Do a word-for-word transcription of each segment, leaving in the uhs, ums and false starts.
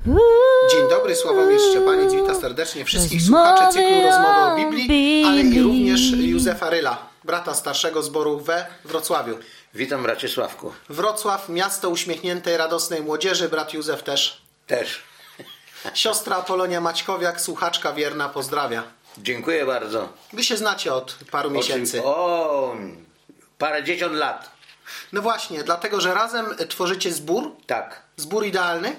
Dzień dobry, Sławomir Szczepaniec, witam serdecznie wszystkich słuchaczy cyklu Rozmowy o Biblii, ale i również Józefa Ryla, brata starszego zboru we Wrocławiu. Witam, bracie Sławku. Wrocław, miasto uśmiechniętej, radosnej młodzieży, brat Józef też. Też. Siostra Apolonia Maćkowiak, słuchaczka wierna, pozdrawia. Dziękuję bardzo. Wy się znacie od paru miesięcy. O, parędziesiąt lat. No właśnie, dlatego, że razem tworzycie zbór? Tak. Zbór idealny?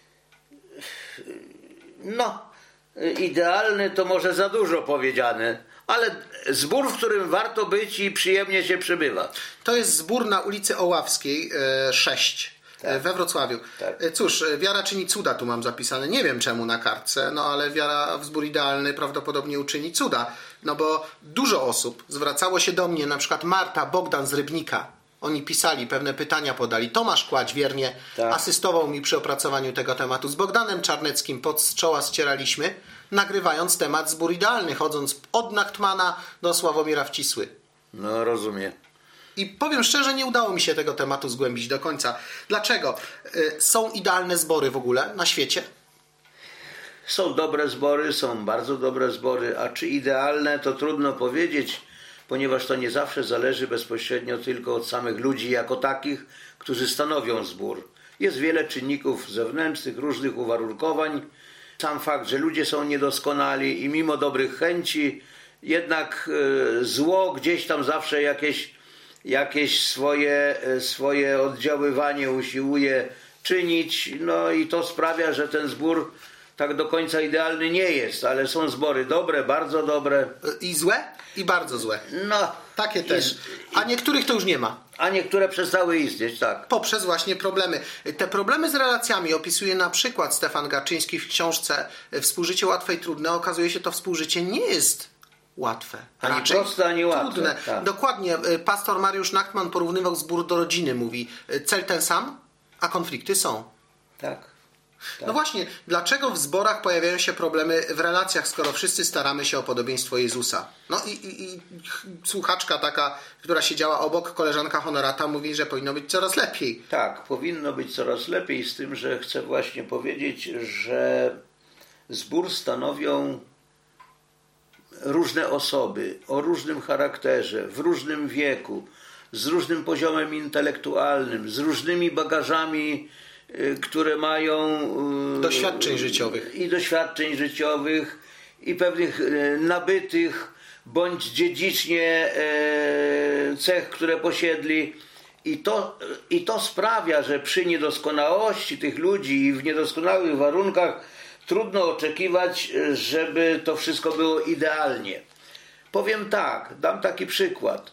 No, idealny to może za dużo powiedziane, ale zbór, w którym warto być i przyjemnie się przebywa. To jest zbór na ulicy Oławskiej sześć. Tak. We Wrocławiu. Tak. Cóż, wiara czyni cuda, tu mam zapisane. Nie wiem czemu na kartce, no ale wiara w zbór idealny prawdopodobnie uczyni cuda. No bo dużo osób zwracało się do mnie, na przykład Marta, Bogdan z Rybnika. Oni pisali, pewne pytania podali. Tomasz Kładź wiernie tak. asystował mi przy opracowaniu tego tematu. Z Bogdanem Czarneckim pod czoła ścieraliśmy, nagrywając temat zbór idealny, chodząc od Nachtmana do Sławomira Wcisły. No, rozumiem. I powiem szczerze, nie udało mi się tego tematu zgłębić do końca. Dlaczego? Są idealne zbory w ogóle na świecie? Są dobre zbory, są bardzo dobre zbory, a czy idealne, to trudno powiedzieć, ponieważ to nie zawsze zależy bezpośrednio tylko od samych ludzi jako takich, którzy stanowią zbór. Jest wiele czynników zewnętrznych, różnych uwarunkowań. Sam fakt, że ludzie są niedoskonali i mimo dobrych chęci, jednak zło gdzieś tam zawsze jakieś jakieś swoje, swoje oddziaływanie usiłuje czynić, no i to sprawia, że ten zbór tak do końca idealny nie jest, ale są zbory dobre, bardzo dobre. I złe? I bardzo złe. No. Takie też. A niektórych to już nie ma. A niektóre przestały istnieć, tak. Poprzez właśnie problemy. Te problemy z relacjami opisuje na przykład Stefan Garczyński w książce Współżycie łatwe i trudne. Okazuje się, to współżycie nie jest łatwe. Ani proste, ani łatwe. Trudne. Tak. Dokładnie. Pastor Mariusz Nachtman porównywał zbór do rodziny. Mówi, cel ten sam, a konflikty są. Tak. tak. No właśnie, dlaczego w zborach pojawiają się problemy w relacjach, skoro wszyscy staramy się o podobieństwo Jezusa? No i, i, i słuchaczka taka, która siedziała obok, koleżanka Honorata, mówi, że powinno być coraz lepiej. Tak, powinno być coraz lepiej, z tym, że chcę właśnie powiedzieć, że zbór stanowią różne osoby o różnym charakterze, w różnym wieku, z różnym poziomem intelektualnym, z różnymi bagażami, które mają doświadczeń życiowych i doświadczeń życiowych i pewnych nabytych bądź dziedzicznie cech, które posiedli. I to, i to sprawia, że przy niedoskonałości tych ludzi i w niedoskonałych warunkach trudno oczekiwać, żeby to wszystko było idealnie. Powiem tak, dam taki przykład.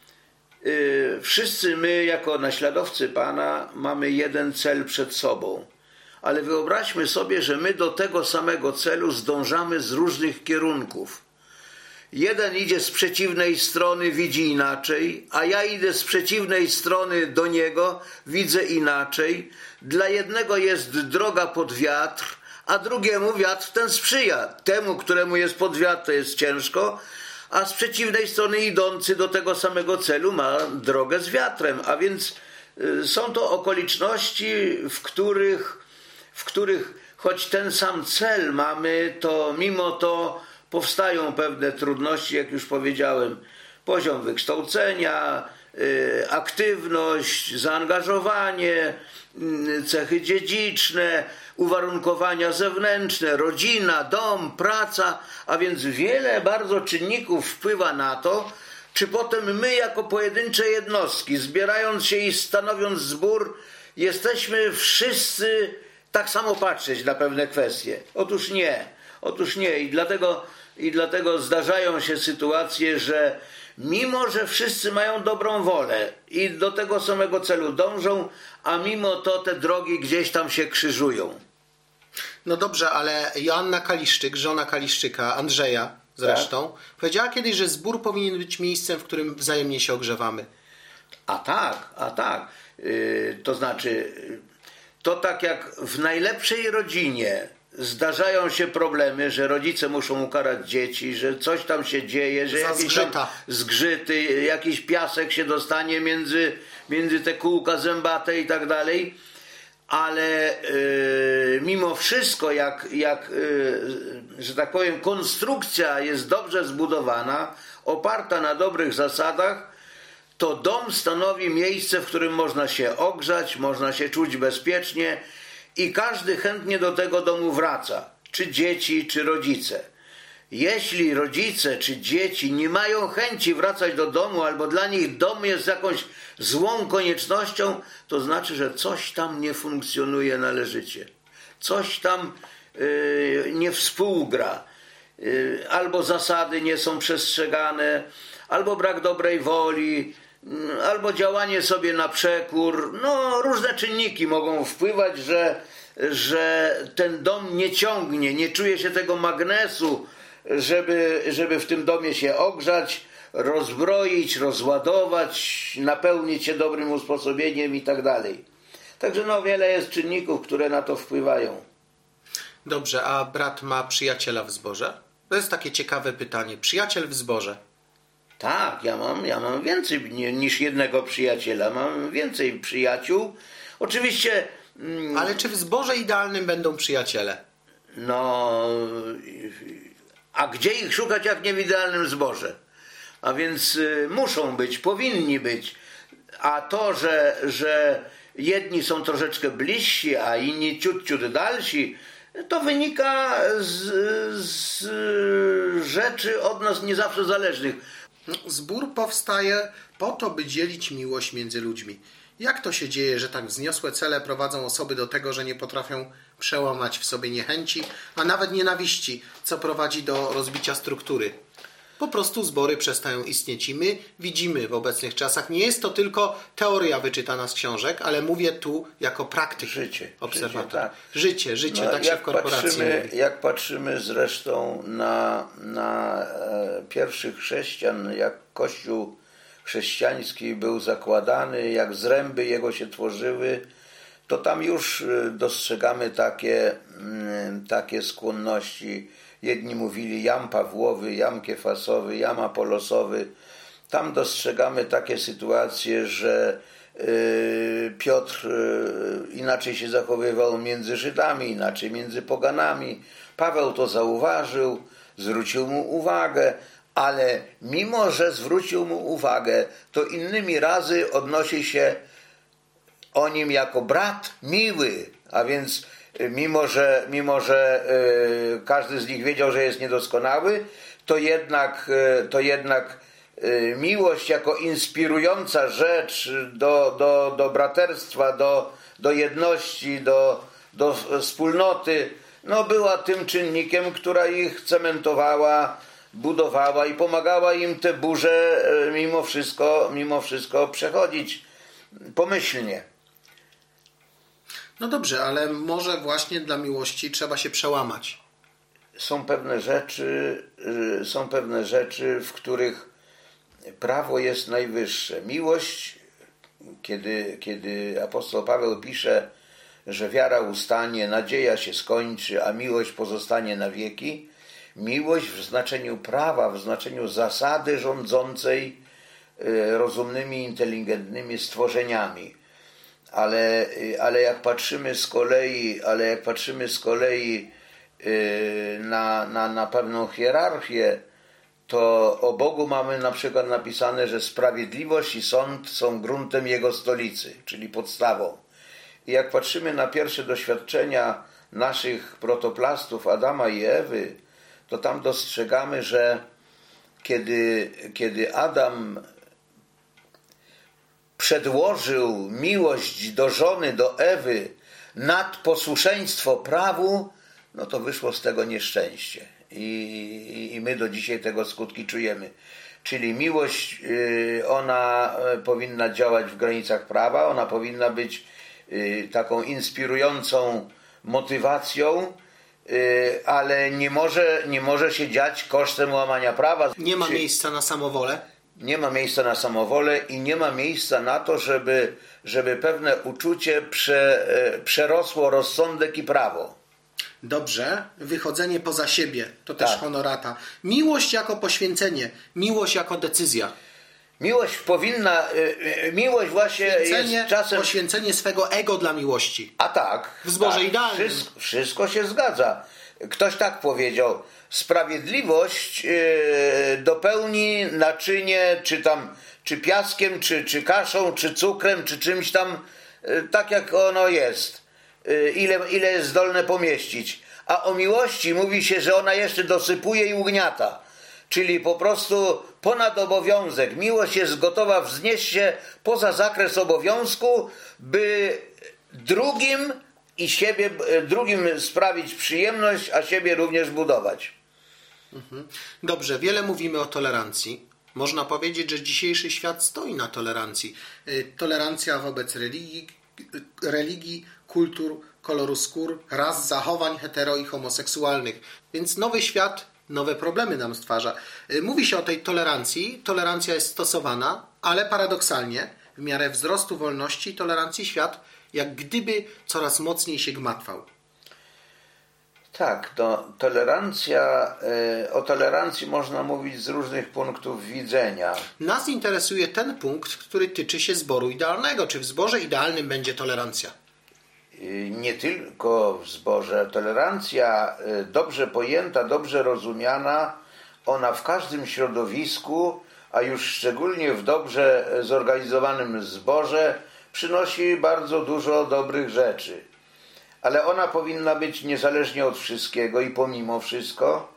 Yy, wszyscy my, jako naśladowcy Pana, mamy jeden cel przed sobą. Ale wyobraźmy sobie, że my do tego samego celu zdążamy z różnych kierunków. Jeden idzie z przeciwnej strony, widzi inaczej, a ja idę z przeciwnej strony do niego, widzę inaczej. Dla jednego jest droga pod wiatr, a drugiemu wiatr ten sprzyja. Temu, któremu jest pod wiatr, to jest ciężko, a z przeciwnej strony idący do tego samego celu ma drogę z wiatrem. A więc y, są to okoliczności, w których, w których choć ten sam cel mamy, to mimo to powstają pewne trudności, jak już powiedziałem. Poziom wykształcenia, y, aktywność, zaangażowanie, y, cechy dziedziczne, uwarunkowania zewnętrzne, rodzina, dom, praca, a więc wiele bardzo czynników wpływa na to, czy potem my jako pojedyncze jednostki, zbierając się i stanowiąc zbór, jesteśmy wszyscy tak samo patrzeć na pewne kwestie. Otóż nie. Otóż nie. I dlatego, i dlatego zdarzają się sytuacje, że mimo, że wszyscy mają dobrą wolę i do tego samego celu dążą, a mimo to te drogi gdzieś tam się krzyżują. No dobrze, ale Joanna Kaliszczyk, żona Kaliszczyka, Andrzeja zresztą, tak? powiedziała kiedyś, że zbór powinien być miejscem, w którym wzajemnie się ogrzewamy. A tak, a tak. Yy, to znaczy, to tak jak w najlepszej rodzinie zdarzają się problemy, że rodzice muszą ukarać dzieci, że coś tam się dzieje, że jakieś tam zgrzyty, jakiś piasek się dostanie między, między te kółka zębate i tak dalej. ale y, mimo wszystko, jak, jak y, że tak powiem, konstrukcja jest dobrze zbudowana, oparta na dobrych zasadach, to dom stanowi miejsce, w którym można się ogrzać, można się czuć bezpiecznie i każdy chętnie do tego domu wraca, czy dzieci, czy rodzice. Jeśli rodzice czy dzieci nie mają chęci wracać do domu, albo dla nich dom jest jakąś złą koniecznością, to znaczy, że coś tam nie funkcjonuje należycie. Coś tam yy, nie współgra. Yy, albo zasady nie są przestrzegane, albo brak dobrej woli, yy, albo działanie sobie na przekór. No, różne czynniki mogą wpływać, że, że ten dom nie ciągnie, nie czuje się tego magnesu, żeby, żeby w tym domie się ogrzać, rozbroić, rozładować, napełnić się dobrym usposobieniem i tak dalej. Także no wiele jest czynników, które na to wpływają. Dobrze, a brat ma przyjaciela w zborze? To jest takie ciekawe pytanie. Przyjaciel w zborze. Tak, ja mam, ja mam więcej niż jednego przyjaciela. Mam więcej przyjaciół. Oczywiście... Mm, ale czy w zborze idealnym będą przyjaciele? No... A gdzie ich szukać, jak nie w idealnym zborze? A więc y, muszą być, powinni być. A to, że, że jedni są troszeczkę bliżsi, a inni ciut, ciut dalsi, to wynika z, z rzeczy od nas nie zawsze zależnych. Zbór powstaje po to, by dzielić miłość między ludźmi. Jak to się dzieje, że tak wzniosłe cele prowadzą osoby do tego, że nie potrafią przełamać w sobie niechęci, a nawet nienawiści, co prowadzi do rozbicia struktury? Po prostu zbory przestają istnieć i my widzimy w obecnych czasach, nie jest to tylko teoria wyczytana z książek, ale mówię tu jako praktyk, życie, obserwator. Życie, tak, życie, życie no, tak się w korporacji patrzymy, mówi. Jak patrzymy zresztą na, na e, pierwszych chrześcijan, jak Kościół chrześcijański był zakładany, jak zręby jego się tworzyły, to tam już dostrzegamy takie, takie skłonności. Jedni mówili jam Pawłowy, jam Kefasowy, jam Apolosowy. Tam dostrzegamy takie sytuacje, że Piotr inaczej się zachowywał między Żydami, inaczej między poganami. Paweł to zauważył, zwrócił mu uwagę, ale mimo, że zwrócił mu uwagę, to innymi razy odnosi się o nim jako brat miły, a więc mimo, że, mimo, że y, każdy z nich wiedział, że jest niedoskonały, to jednak, y, to jednak y, miłość jako inspirująca rzecz do, do, do braterstwa, do, do jedności, do, do wspólnoty, no była tym czynnikiem, która ich cementowała, budowała i pomagała im te burze mimo wszystko, mimo wszystko przechodzić pomyślnie. No dobrze, ale może właśnie dla miłości trzeba się przełamać. Są pewne rzeczy, są pewne rzeczy, w których prawo jest najwyższe. Miłość, kiedy, kiedy apostoł Paweł pisze, że wiara ustanie, nadzieja się skończy, a miłość pozostanie na wieki, miłość w znaczeniu prawa, w znaczeniu zasady rządzącej rozumnymi, inteligentnymi stworzeniami. Ale, ale jak patrzymy z kolei, ale jak patrzymy z kolei na, na, na pewną hierarchię, to o Bogu mamy na przykład napisane, że sprawiedliwość i sąd są gruntem Jego stolicy, czyli podstawą. I jak patrzymy na pierwsze doświadczenia naszych protoplastów Adama i Ewy, to tam dostrzegamy, że kiedy, kiedy Adam przedłożył miłość do żony, do Ewy nad posłuszeństwo prawu, no to wyszło z tego nieszczęście. I, i my do dzisiaj tego skutki czujemy. Czyli miłość, ona powinna działać w granicach prawa, ona powinna być taką inspirującą motywacją, ale nie może, nie może się dziać kosztem łamania prawa. Nie ma miejsca na samowolę? Nie ma miejsca na samowolę i nie ma miejsca na to, żeby, żeby pewne uczucie prze, przerosło rozsądek i prawo. Dobrze, wychodzenie poza siebie, to też tak. honorata. Miłość jako poświęcenie, miłość jako decyzja. Miłość powinna, miłość właśnie jest czasem... Poświęcenie swego ego dla miłości. A tak. W zborze tak, idealnym. Wszystko, wszystko się zgadza. Ktoś tak powiedział, sprawiedliwość yy, dopełni naczynie, czy tam, czy piaskiem, czy, czy kaszą, czy cukrem, czy czymś tam, yy, tak jak ono jest. Yy, ile, ile jest zdolne pomieścić. A o miłości mówi się, że ona jeszcze dosypuje i ugniata. Czyli po prostu ponad obowiązek. Miłość jest gotowa wznieść się poza zakres obowiązku, by drugim i siebie, drugim sprawić przyjemność, a siebie również budować. Dobrze, wiele mówimy o tolerancji. Można powiedzieć, że dzisiejszy świat stoi na tolerancji. Tolerancja wobec religii, religii, kultur, koloru skór, ras, zachowań hetero i homoseksualnych. Więc nowy świat nowe problemy nam stwarza. Mówi się o tej tolerancji. Tolerancja jest stosowana, ale paradoksalnie w miarę wzrostu wolności i tolerancji świat jak gdyby coraz mocniej się gmatwał. Tak, to tolerancja, o tolerancji można mówić z różnych punktów widzenia. Nas interesuje ten punkt, który tyczy się zboru idealnego. Czy w zborze idealnym będzie tolerancja? Nie tylko w zborze. Tolerancja dobrze pojęta, dobrze rozumiana, ona w każdym środowisku, a już szczególnie w dobrze zorganizowanym zborze, przynosi bardzo dużo dobrych rzeczy. Ale ona powinna być niezależnie od wszystkiego i pomimo wszystko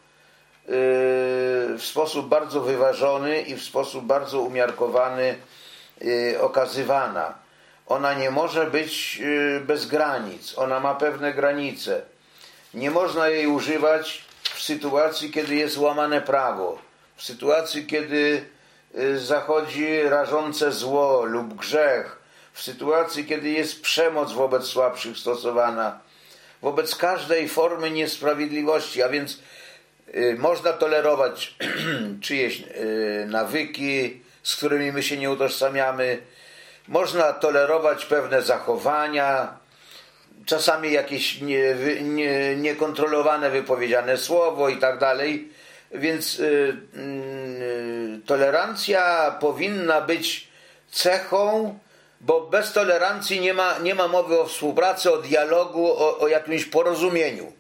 w sposób bardzo wyważony i w sposób bardzo umiarkowany okazywana. Ona nie może być bez granic. Ona ma pewne granice. Nie można jej używać w sytuacji, kiedy jest łamane prawo. W sytuacji, kiedy zachodzi rażące zło lub grzech. W sytuacji, kiedy jest przemoc wobec słabszych stosowana. Wobec każdej formy niesprawiedliwości. A więc można tolerować czyjeś nawyki, z którymi my się nie utożsamiamy. Można tolerować pewne zachowania, czasami jakieś nie, nie, niekontrolowane wypowiedziane słowo i tak dalej. Więc y, y, tolerancja powinna być cechą, bo bez tolerancji nie ma, nie ma mowy o współpracy, o dialogu, o, o jakimś porozumieniu.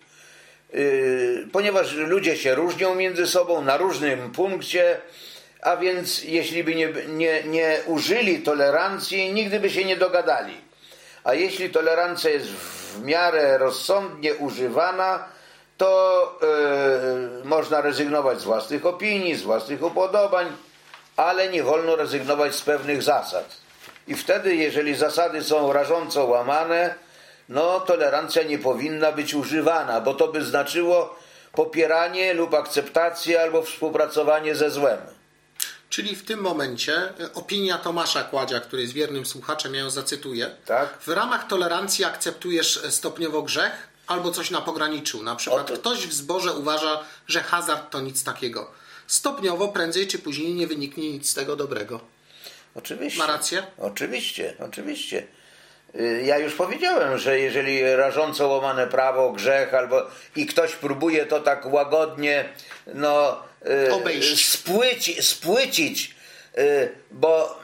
Y, ponieważ ludzie się różnią między sobą na różnym punkcie, a więc jeśli by nie, nie, nie użyli tolerancji, nigdy by się nie dogadali. A jeśli tolerancja jest w miarę rozsądnie używana, to yy, można rezygnować z własnych opinii, z własnych upodobań, ale nie wolno rezygnować z pewnych zasad. I wtedy, jeżeli zasady są rażąco łamane, no tolerancja nie powinna być używana, bo to by znaczyło popieranie lub akceptację albo współpracowanie ze złem. Czyli w tym momencie opinia Tomasza Kładzia, który jest wiernym słuchaczem, ja ją zacytuję. Tak? W ramach tolerancji akceptujesz stopniowo grzech albo coś na pograniczu. Na przykład Oto... ktoś w zborze uważa, że hazard to nic takiego. Stopniowo, prędzej czy później nie wyniknie nic z tego dobrego. Oczywiście. Ma rację? Oczywiście, oczywiście. Ja już powiedziałem, że jeżeli rażąco łamane prawo, grzech, albo i ktoś próbuje to tak łagodnie, no... obejść. Spłyci, spłycić, bo,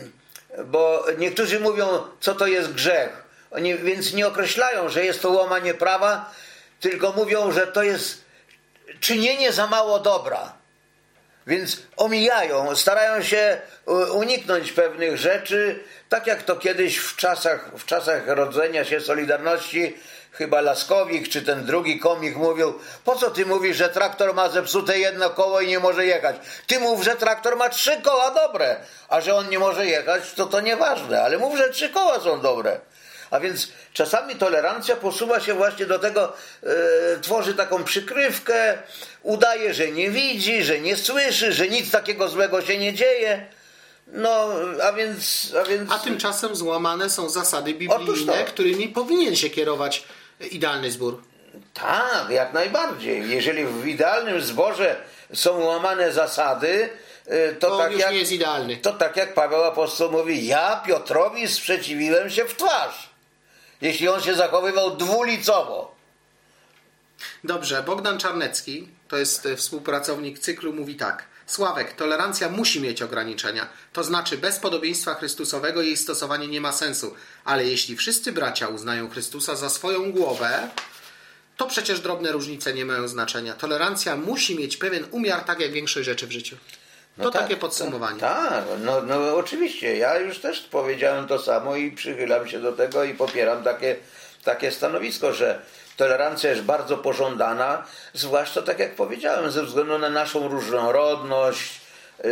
bo niektórzy mówią, co to jest grzech. Oni więc nie określają, że jest to łamanie prawa, tylko mówią, że to jest czynienie za mało dobra. Więc omijają, starają się uniknąć pewnych rzeczy, tak jak to kiedyś w czasach, w czasach rodzenia się Solidarności chyba Laskowik czy ten drugi komik mówił, po co ty mówisz, że traktor ma zepsute jedno koło i nie może jechać? Ty mów, że traktor ma trzy koła dobre, a że on nie może jechać, to to nieważne, ale mów, że trzy koła są dobre. A więc czasami tolerancja posuwa się właśnie do tego, e, tworzy taką przykrywkę, udaje, że nie widzi, że nie słyszy, że nic takiego złego się nie dzieje. No, a więc... A, więc... a tymczasem złamane są zasady biblijne, którymi powinien się kierować idealny zbór. Tak, jak najbardziej. Jeżeli w idealnym zborze są łamane zasady, to, to tak już jak, nie jest idealny. To tak jak Paweł Apostoł mówi, ja Piotrowi sprzeciwiłem się w twarz, jeśli on się zachowywał dwulicowo. Dobrze, Bogdan Czarnecki, to jest współpracownik cyklu, mówi tak. Sławek, tolerancja musi mieć ograniczenia. To znaczy bez podobieństwa Chrystusowego jej stosowanie nie ma sensu. Ale jeśli wszyscy bracia uznają Chrystusa za swoją głowę, to przecież drobne różnice nie mają znaczenia. Tolerancja musi mieć pewien umiar, tak jak większość rzeczy w życiu. To no tak, takie podsumowanie. Tak, ta, no, no oczywiście. Ja już też powiedziałem to samo i przychylam się do tego i popieram takie, takie stanowisko, że tolerancja jest bardzo pożądana, zwłaszcza tak jak powiedziałem, ze względu na naszą różnorodność, yy,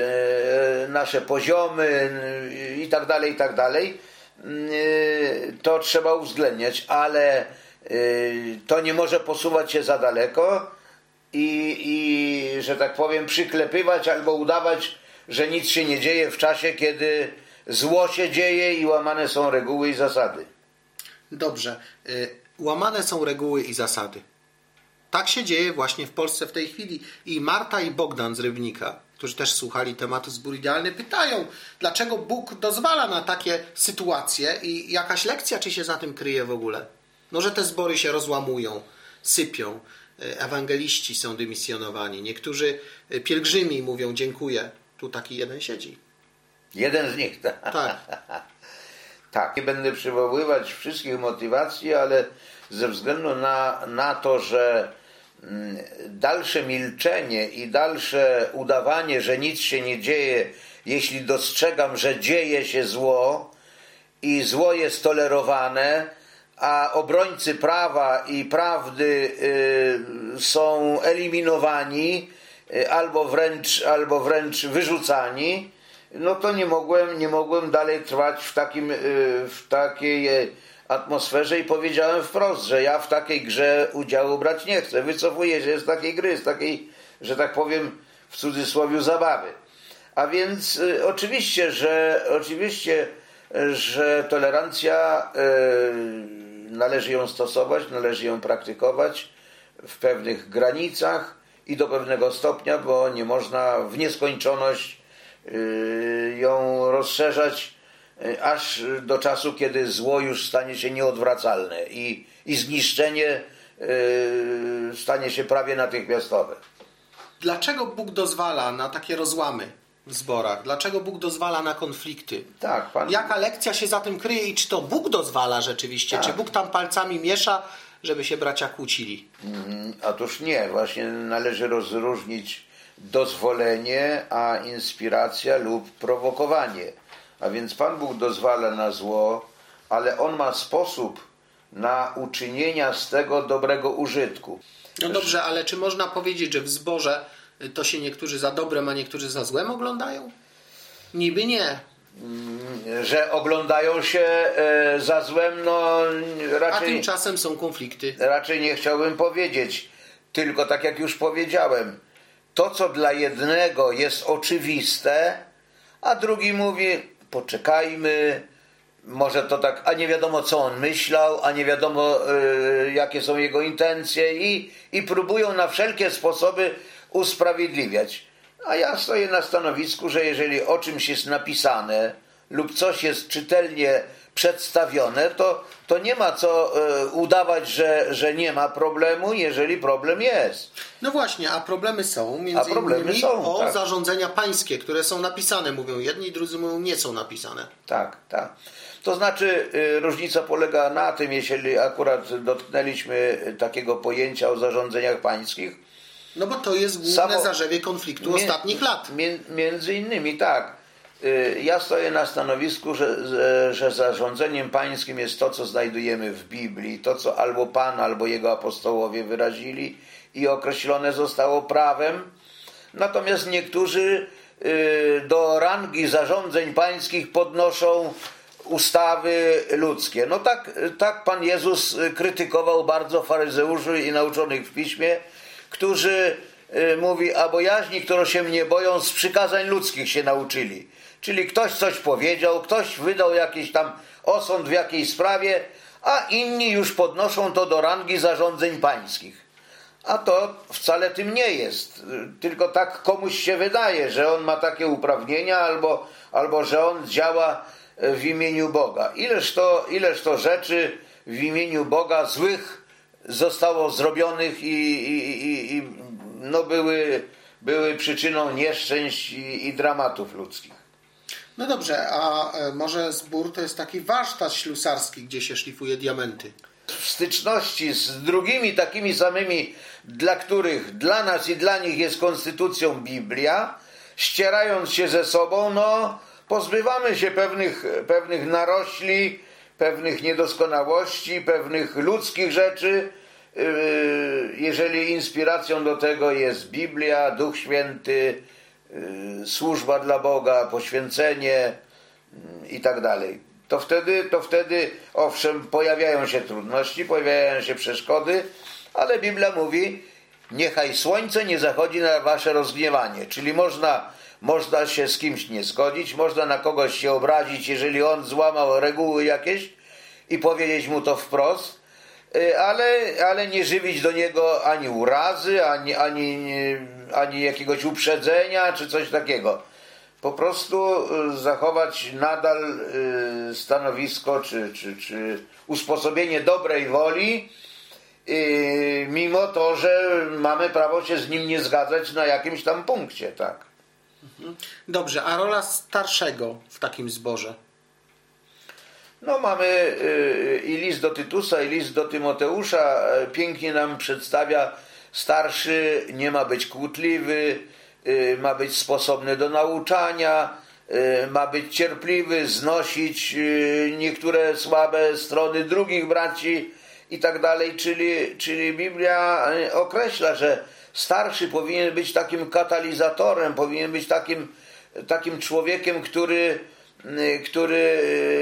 nasze poziomy yy, i tak dalej, i tak dalej. Yy, to trzeba uwzględniać, ale yy, to nie może posuwać się za daleko i, i, że tak powiem, przyklepywać albo udawać, że nic się nie dzieje w czasie, kiedy zło się dzieje i łamane są reguły i zasady. Dobrze. Yy... Łamane są reguły i zasady. Tak się dzieje właśnie w Polsce w tej chwili. I Marta i Bogdan z Rybnika, którzy też słuchali tematu Zbór Idealny, pytają, dlaczego Bóg dozwala na takie sytuacje i jakaś lekcja czy się za tym kryje w ogóle? No, że te zbory się rozłamują, sypią, ewangeliści są dymisjonowani, niektórzy pielgrzymi mówią dziękuję. Tu taki jeden siedzi. Jeden z nich, tak. Tak. Tak, nie będę przywoływać wszystkich motywacji, ale ze względu na, na to, że dalsze milczenie i dalsze udawanie, że nic się nie dzieje, jeśli dostrzegam, że dzieje się zło i zło jest tolerowane, a obrońcy prawa i prawdy y, są eliminowani y, albo wręcz, albo wręcz wyrzucani, no to nie mogłem, nie mogłem dalej trwać w, takim, w takiej atmosferze i powiedziałem wprost, że ja w takiej grze udziału brać nie chcę. Wycofuję się z takiej gry, z takiej, że tak powiem, w cudzysłowie zabawy. A więc y, oczywiście, że oczywiście, że tolerancja y, należy ją stosować, należy ją praktykować w pewnych granicach i do pewnego stopnia, bo nie można w nieskończoność ją rozszerzać aż do czasu, kiedy zło już stanie się nieodwracalne i, i zniszczenie yy, stanie się prawie natychmiastowe. Dlaczego Bóg dozwala na takie rozłamy w zborach? Dlaczego Bóg dozwala na konflikty? Tak, Pan... Jaka lekcja się za tym kryje i czy to Bóg dozwala rzeczywiście? Tak. Czy Bóg tam palcami miesza, żeby się bracia kłócili? Mm, otóż nie. Właśnie należy rozróżnić dozwolenie, a inspiracja lub prowokowanie. A więc Pan Bóg dozwala na zło, ale On ma sposób na uczynienia z tego dobrego użytku. No dobrze, ale czy można powiedzieć, że w zborze to się niektórzy za dobrem, a niektórzy za złem oglądają? Niby nie. Że oglądają się za złem, no raczej... A tymczasem są konflikty. Raczej nie chciałbym powiedzieć. Tylko tak jak już powiedziałem, to, co dla jednego jest oczywiste, a drugi mówi, poczekajmy, może to tak, a nie wiadomo, co on myślał, a nie wiadomo, yy, jakie są jego intencje i, i próbują na wszelkie sposoby usprawiedliwiać. A ja stoję na stanowisku, że jeżeli o czymś jest napisane lub coś jest czytelnie przedstawione, to, to nie ma co y, udawać, że, że nie ma problemu, jeżeli problem jest. No właśnie, a problemy są, między a problemy innymi są, o tak. zarządzenia pańskie, które są napisane, mówią jedni, drudzy mówią nie są napisane. Tak, tak. To znaczy y, różnica polega na tym, jeśli akurat dotknęliśmy takiego pojęcia o zarządzeniach pańskich. No bo to jest główne Samo, zarzewie konfliktu mi, ostatnich lat. Mi, między innymi tak. Ja stoję na stanowisku, że, że, że zarządzeniem pańskim jest to, co znajdujemy w Biblii, to, co albo Pan, albo Jego apostołowie wyrazili i określone zostało prawem. Natomiast niektórzy do rangi zarządzeń pańskich podnoszą ustawy ludzkie. No tak, tak Pan Jezus krytykował bardzo faryzeuszy i nauczonych w Piśmie, którzy mówi, a bojaźni, którą się mnie boją, z przykazań ludzkich się nauczyli. Czyli ktoś coś powiedział, ktoś wydał jakiś tam osąd w jakiejś sprawie, a inni już podnoszą to do rangi zarządzeń pańskich. A to wcale tym nie jest. Tylko tak komuś się wydaje, że on ma takie uprawnienia albo, albo że on działa w imieniu Boga. Ileż to, ileż to rzeczy w imieniu Boga złych zostało zrobionych i, i, i, i no były, były przyczyną nieszczęść i, i dramatów ludzkich. No dobrze, a może zbór to jest taki warsztat ślusarski, gdzie się szlifuje diamenty? W styczności z drugimi takimi samymi, dla których dla nas i dla nich jest konstytucją Biblia, ścierając się ze sobą, no pozbywamy się pewnych, pewnych narośli, pewnych niedoskonałości, pewnych ludzkich rzeczy. Jeżeli inspiracją do tego jest Biblia, Duch Święty, służba dla Boga, poświęcenie i tak dalej, to wtedy, to wtedy owszem, pojawiają się trudności, pojawiają się przeszkody, ale Biblia mówi, niechaj słońce nie zachodzi na wasze rozgniewanie, czyli można, można się z kimś nie zgodzić, można na kogoś się obrazić, jeżeli on złamał reguły jakieś i powiedzieć mu to wprost, ale, ale nie żywić do niego ani urazy, ani, ani, ani jakiegoś uprzedzenia, czy coś takiego. Po prostu zachować nadal stanowisko, czy, czy, czy usposobienie dobrej woli, mimo to, że mamy prawo się z nim nie zgadzać na jakimś tam punkcie, tak. Dobrze, a rola starszego w takim zborze? No mamy i list do Tytusa, i list do Tymoteusza, pięknie nam przedstawia, starszy nie ma być kłótliwy, ma być sposobny do nauczania, ma być cierpliwy, znosić niektóre słabe strony drugich braci i tak dalej, czyli, czyli Biblia określa, że starszy powinien być takim katalizatorem, powinien być takim, takim człowiekiem, który który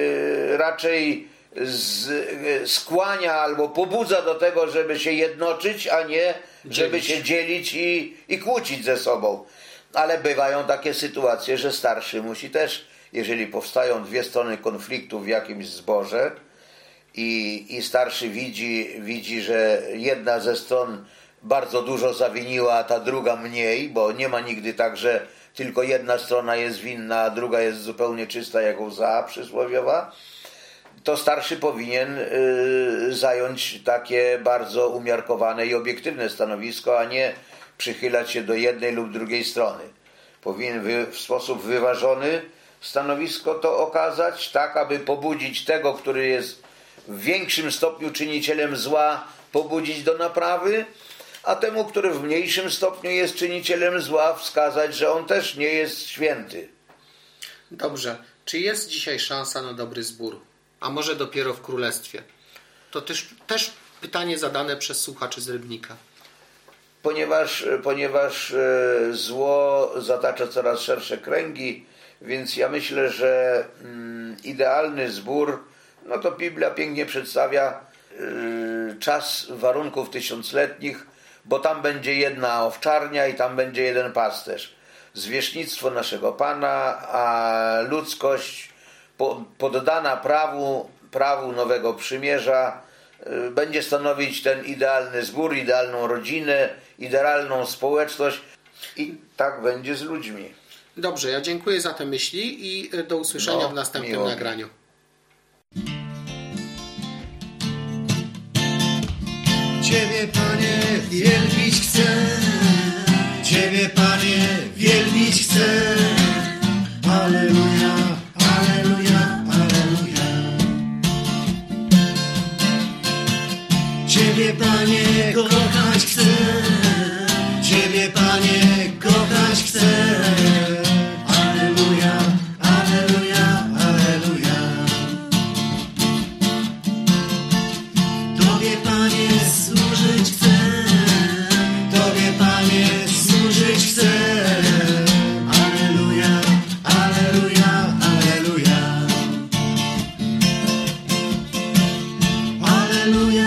raczej z, skłania albo pobudza do tego, żeby się jednoczyć, a nie żeby dzielić. się dzielić i, i kłócić ze sobą. Ale bywają takie sytuacje, że starszy musi też, jeżeli powstają dwie strony konfliktu w jakimś zborze i, i starszy widzi, widzi, że jedna ze stron bardzo dużo zawiniła, a ta druga mniej, bo nie ma nigdy tak, że tylko jedna strona jest winna, a druga jest zupełnie czysta jak łza przysłowiowa, to starszy powinien y, zająć takie bardzo umiarkowane i obiektywne stanowisko, a nie przychylać się do jednej lub drugiej strony. Powinien wy, w sposób wyważony stanowisko to okazać, tak aby pobudzić tego, który jest w większym stopniu czynicielem zła, pobudzić do naprawy, a temu, który w mniejszym stopniu jest czynicielem zła, wskazać, że on też nie jest święty. Dobrze. Czy jest dzisiaj szansa na dobry zbór? A może dopiero w Królestwie? To też, też pytanie zadane przez słuchaczy z Rybnika. Ponieważ, ponieważ zło zatacza coraz szersze kręgi, więc ja myślę, że mm, idealny zbór, no to Biblia pięknie przedstawia yy, czas warunków tysiącletnich, bo tam będzie jedna owczarnia i tam będzie jeden pasterz. Zwierzchnictwo naszego Pana, a ludzkość poddana prawu, prawu Nowego Przymierza będzie stanowić ten idealny zbór, idealną rodzinę, idealną społeczność i tak będzie z ludźmi. Dobrze, ja dziękuję za te myśli i do usłyszenia no, w następnym miło. nagraniu. Ciebie, Panie, wielbić chcę, Ciebie, Panie, wielbić chcę. Alleluja, alleluja, alleluja. Ciebie, Panie, kochać chcę, Ciebie, Panie, kochać chcę. Alleluja, alleluja, alleluja. Tobie, Panie, służyć chcę, Tobie, Panie, służyć chcę. Alleluja, alleluja, alleluja. Alleluja.